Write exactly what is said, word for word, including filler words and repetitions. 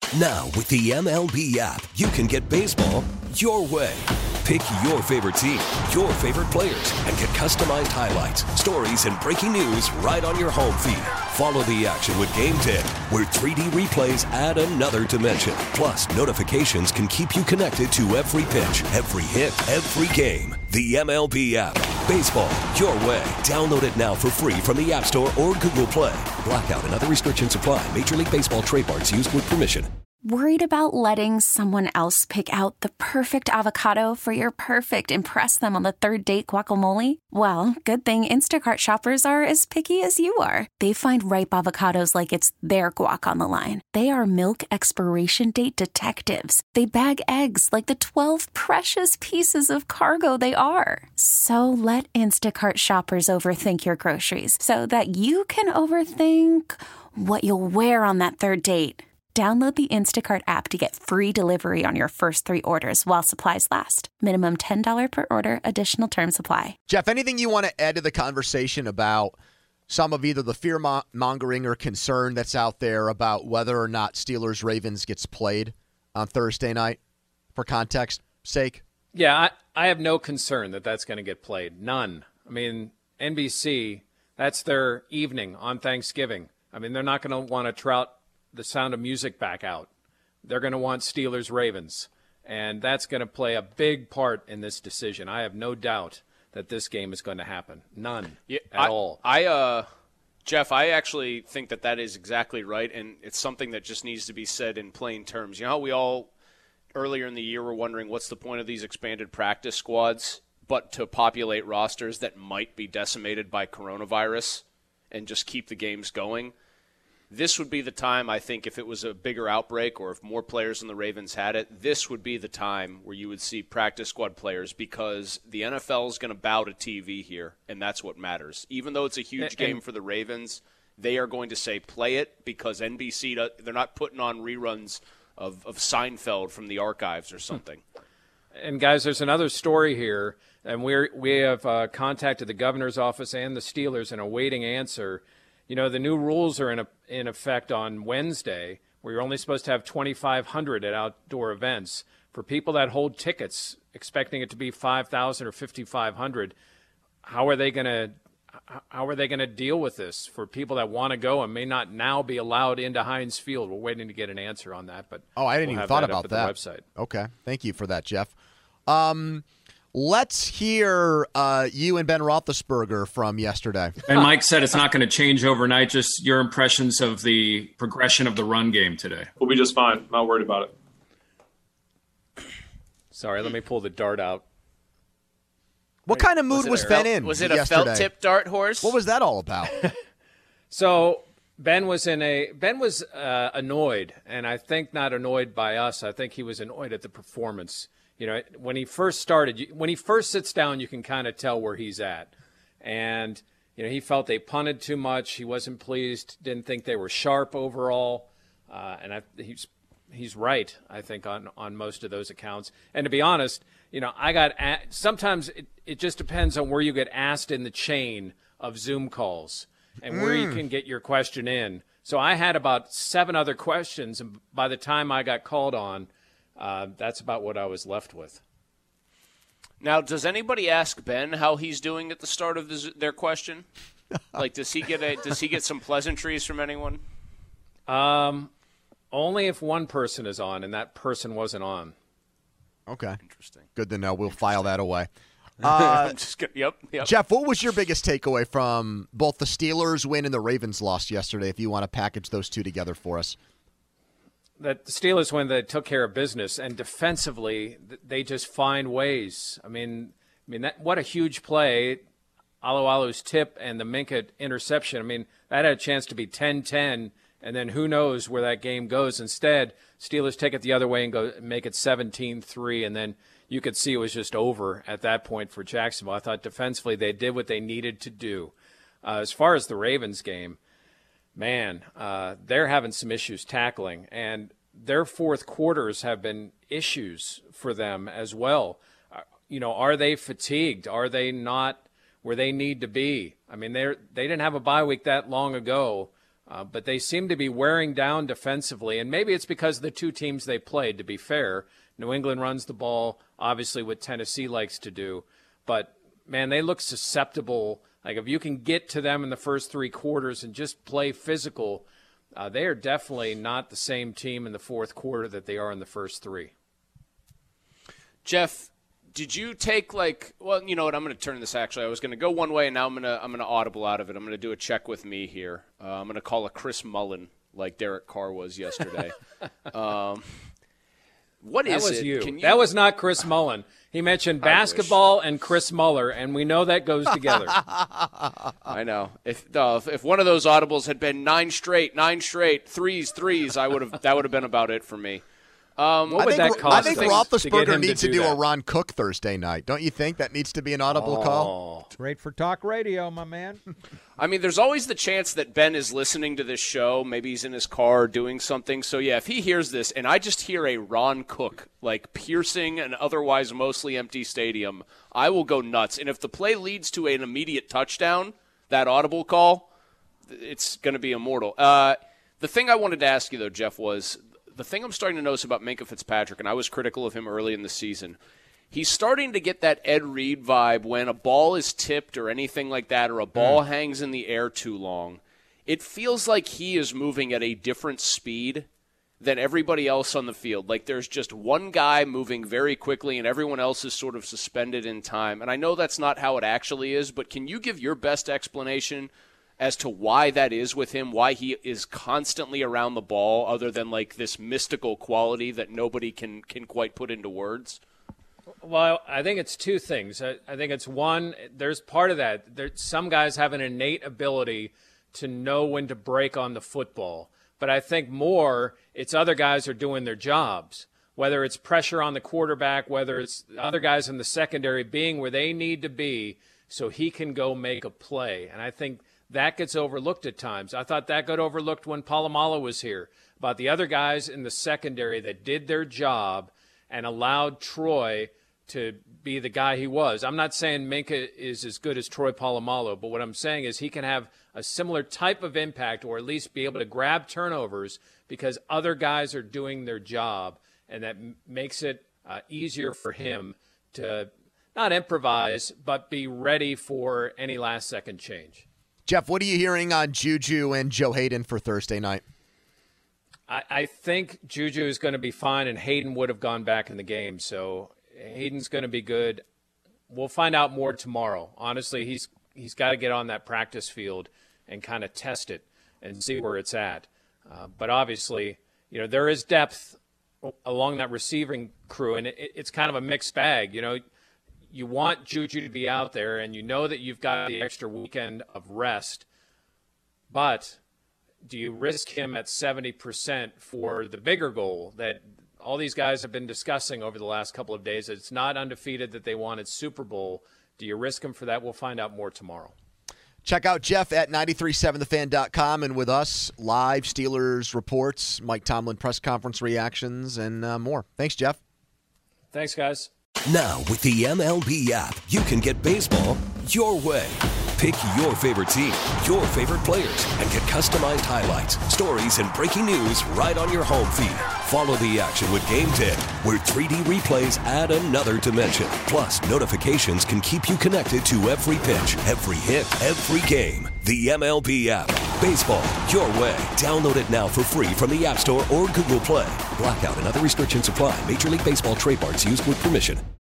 Now, with the M L B app, you can get baseball your way. Pick your favorite team, your favorite players, and get customized highlights, stories, and breaking news right on your home feed. Follow the action with Game ten, where three D replays add another dimension. Plus, notifications can keep you connected to every pitch, every hit, every game. The M L B app. Baseball your way. Download it now for free from the App Store or Google Play. Blackout and other restrictions apply. Major League Baseball trademarks used with permission. Worried about letting someone else pick out the perfect avocado for your perfect impress them on the third date guacamole? Well, good thing Instacart shoppers are as picky as you are. They find ripe avocados like it's their guac on the line. They are milk expiration date detectives. They bag eggs like the twelve precious pieces of cargo they are. So let Instacart shoppers overthink your groceries so that you can overthink what you'll wear on that third date. Download the Instacart app to get free delivery on your first three orders while supplies last. Minimum ten dollars per order. Additional terms apply. Jeff, anything you want to add to the conversation about some of either the fear-mongering or concern that's out there about whether or not Steelers-Ravens gets played on Thursday night, for context sake? Yeah, I, I have no concern that that's going to get played. None. I mean, N B C, that's their evening on Thanksgiving. I mean, they're not going to want to trout the Sound of Music back out. They're going to want Steelers-Ravens, and that's going to play a big part in this decision. I have no doubt that this game is going to happen. None yeah, at I, all. I, uh, Jeff, I actually think that that is exactly right, and it's something that just needs to be said in plain terms. You know how we all, earlier in the year, were wondering what's the point of these expanded practice squads, but to populate rosters that might be decimated by coronavirus and just keep the games going? This would be the time, I think, if it was a bigger outbreak or if more players than the Ravens had it, this would be the time where you would see practice squad players, because the N F L is going to bow to T V here, and that's what matters. Even though it's a huge and, game for the Ravens, they are going to say play it because N B C, they're not putting on reruns of, of Seinfeld from the archives or something. And, guys, there's another story here, and we're, we have uh, contacted the governor's office and the Steelers and awaiting answer. You know, the new rules are in a, in effect on Wednesday, where you're only supposed to have twenty-five hundred at outdoor events. For people that hold tickets, expecting it to be five thousand or fifty-five hundred, how are they going to how are they going to deal with this? For people that want to go and may not now be allowed into Heinz Field, we're waiting to get an answer on that. But oh, I didn't we'll even thought that about up that. At the website. Okay, thank you for that, Jeff. Um. Let's hear uh, you and Ben Roethlisberger from yesterday. And Mike said it's not going to change overnight, just your impressions of the progression of the run game today. We'll be just fine. Not worried about it. Sorry, let me pull the dart out. What kind of mood was, was Ben in Was it a yesterday? felt-tip dart horse? What was that all about? So Ben was in a Ben was uh, annoyed, and I think not annoyed by us. I think he was annoyed at the performance. You know, when he first started, when he first sits down, you can kind of tell where he's at. And, you know, he felt they punted too much. He wasn't pleased, didn't think they were sharp overall. Uh, and I, he's he's right, I think, on, on most of those accounts. And to be honest, you know, I got a- sometimes it, it just depends on where you get asked in the chain of Zoom calls and mm. where you can get your question in. So I had about seven other questions, and by the time I got called on, Uh, that's about what I was left with. Now, does anybody ask Ben how he's doing at the start of this, their question? Like, does he get a, does he get some pleasantries from anyone? Um, only if one person is on, and that person wasn't on. Okay, interesting. Good to know. We'll file that away. Uh, I'm just gonna, yep, yep. Jeff, what was your biggest takeaway from both the Steelers win and the Ravens loss yesterday? If you want to package those two together for us. That the Steelers, when they took care of business, and defensively, they just find ways. I mean, I mean that what a huge play, Alualu's tip and the Minka interception. I mean, that had a chance to be ten ten, and then who knows where that game goes. Instead, Steelers take it the other way and go make it seventeen three, and then you could see it was just over at that point for Jacksonville. I thought defensively they did what they needed to do. Uh, as far as the Ravens game, man, uh, they're having some issues tackling, and their fourth quarters have been issues for them as well. Uh, you know, are they fatigued? Are they not where they need to be? I mean, they they didn't have a bye week that long ago. Uh, but they seem to be wearing down defensively, and maybe it's because of the two teams they played, to be fair. New England runs the ball, obviously what Tennessee likes to do. But, man, they look susceptible. Like, if you can get to them in the first three quarters and just play physical, uh, they are definitely not the same team in the fourth quarter that they are in the first three. Jeff, did you take, like, well, you know what, I'm going to turn this actually. I was going to go one way, and now I'm going to I'm going to audible out of it. I'm going to do a check with me here. Uh, I'm going to call a Chris Mullen like Derek Carr was yesterday. um, what that is was it? You. Can you. That was not Chris Mullen. He mentioned basketball and Chris Muller, and we know that goes together. I know. If, uh, if one of those audibles had been nine straight, nine straight, threes, threes, I would have. That would have been about it for me. Um, what I would think, that cost I think Roethlisberger to needs to to do, do that? a Ron Cook Thursday night. Don't you think that needs to be an audible oh. call? Great for talk radio, my man. I mean, there's always the chance that Ben is listening to this show. Maybe he's in his car doing something. So, yeah, if he hears this and I just hear a Ron Cook, like, piercing an otherwise mostly empty stadium, I will go nuts. And if the play leads to an immediate touchdown, that audible call, it's going to be immortal. Uh, the thing I wanted to ask you, though, Jeff, was the thing I'm starting to notice about Minkah Fitzpatrick, and I was critical of him early in the season, he's starting to get that Ed Reed vibe when a ball is tipped or anything like that, or a ball mm. hangs in the air too long. It feels like he is moving at a different speed than everybody else on the field. Like there's just one guy moving very quickly and everyone else is sort of suspended in time. And I know that's not how it actually is, but can you give your best explanation as to why that is with him, why he is constantly around the ball other than like this mystical quality that nobody can, can quite put into words? Well, I think it's two things. I, I think it's one, there's part of that. There, some guys have an innate ability to know when to break on the football. But I think more, it's other guys are doing their jobs, whether it's pressure on the quarterback, whether it's other guys in the secondary being where they need to be so he can go make a play. And I think that gets overlooked at times. I thought that got overlooked when Polamalu was here, about the other guys in the secondary that did their job and allowed Troy to be the guy he was. I'm not saying Minkah is as good as Troy Polamalu, but what I'm saying is he can have a similar type of impact or at least be able to grab turnovers because other guys are doing their job, and that m- makes it uh, easier for him to not improvise, but be ready for any last-second change. Jeff, what are you hearing on Juju and Joe Hayden for Thursday night? I, I think Juju is going to be fine, and Hayden would have gone back in the game. So Hayden's going to be good. We'll find out more tomorrow. Honestly, he's he's got to get on that practice field and kind of test it and see where it's at. Uh, but obviously, you know, there is depth along that receiving crew, and it, it's kind of a mixed bag. You know, you want Juju to be out there, and you know that you've got the extra weekend of rest, but do you risk him at seventy percent for the bigger goal that all these guys have been discussing over the last couple of days? It's not undefeated that they wanted Super Bowl. Do you risk him for that? We'll find out more tomorrow. Check out Jeff at nine three seven the fan dot com, and with us, live Steelers reports, Mike Tomlin press conference reactions, and uh, more. Thanks, Jeff. Thanks, guys. Now, with the M L B app, you can get baseball your way. Pick your favorite team, your favorite players, and get customized highlights, stories, and breaking news right on your home feed. Follow the action with Game Day, where three D replays add another dimension. Plus, notifications can keep you connected to every pitch, every hit, every game. The M L B app. Baseball your way. Download it now for free from the App Store or Google Play. Blackout and other restrictions apply. Major League Baseball trademarks used with permission.